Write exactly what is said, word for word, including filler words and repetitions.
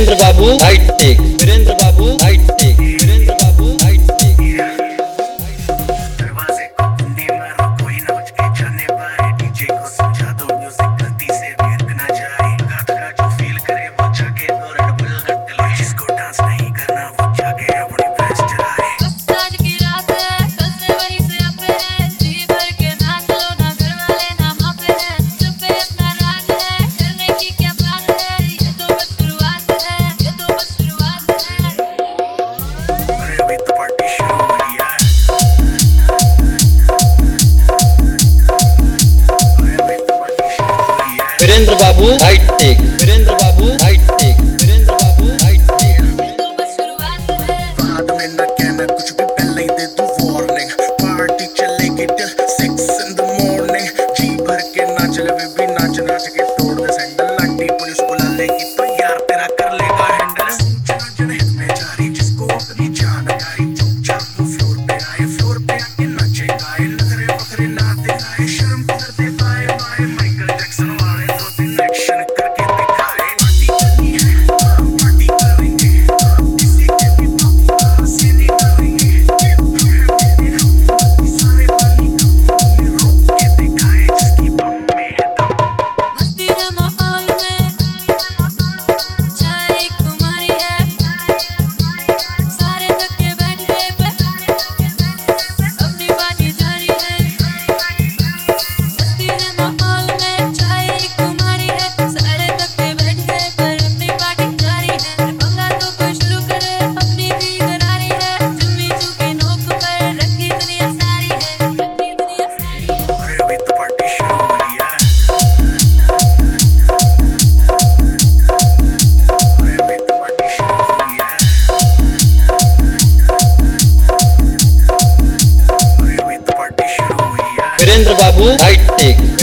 Virendra Babu high tech, Virendra Babu high tech, Virendra Babu high tech. दरवाजे को कुंडी मारो, कोई ना बच के जाने पाए। डीजे को समझा दो म्यूजिक गलती से भी रुक ना जाए। गाता गा जो फील करे वो जाके तो रेड बुल रट ले। जिसको डांस नहीं करना वो जाके अपनी बेस्ट चलाए। आज की रात है, कल से वहीं से यहाँ पे है। जी भर के नाच लो, ना घर वाले ना वहाँ पे है। सब पे अपना राज है, करने की क्या बात है। ये तो बस शुरुआत है, ये तो बस शुरुआत है। अरे अभी तो पार्टी शुरू हुई है। अरे अभी तो पार्टी शुरू हुई है। Virendra Babu high tech, Virendra Babu high tech, Virendra Babu high tech. ये तो बस शुरुआत है। बाद में ना कहना कुछ भी, पहले ही दे दूं वार्निंग। पार्टी चलेगी till six in the morning। जी भर के नाच ले बेबी, नाच नाच के तोड़ दे सैंडल। लाठी पुलिस बुला लेगी तो यार तेरा कर लेगा हैंडल। सोचना जनहित में जारी, जिसको अपनी जानकारी। चुपचाप वो फ्लोर पे आए, फ्लोर पे आके नाचे गाए। नखरे वखरे ना दिखाए, शर्म कर दे बाय बाय। माइकल जैक्सन वाले दो तीन एक्शन करके दिखाए। पार्टी करनी है, पार्टी करेंगे। किसी के भी पापा से नहीं डरेंगे। ये तो है मेरे हम, सारे पानी को रोक के दिखाए। जिसकी बम में है दम। मस्ती है माहौल में, चाय कुमारी है। सारे थक के बैठ गए पे, अपनी पार्टी जारी है। मस्ती है माहौल में, चाय कुमारी है। सारे थक के बैठ गए पर अपनी पार्टी जारी है। पंगा तो कोई शुरू करे, अपनी भी करारी है। जुम्मी चूके नोक पर रखी दुनिया सारी है, रखी दुनिया सारी है। अरे अभी तो पार्टी शुरू हुई है। अरे अभी तो पार्टी शुरू हुई है। अरे अभी तो पार्टी शुरू हुई है। वीरेंद्र बाबू हाईटेक,